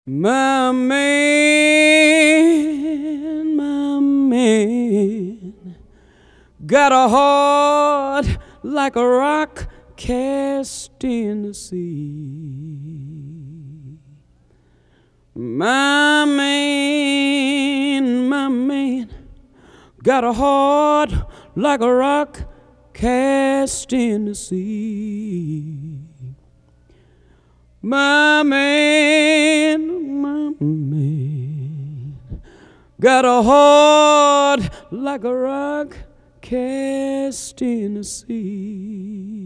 My man, got a heart like a rock cast in the sea. My man, got a heart like a rock cast in the sea. My man, got a heart like a rock cast in the sea.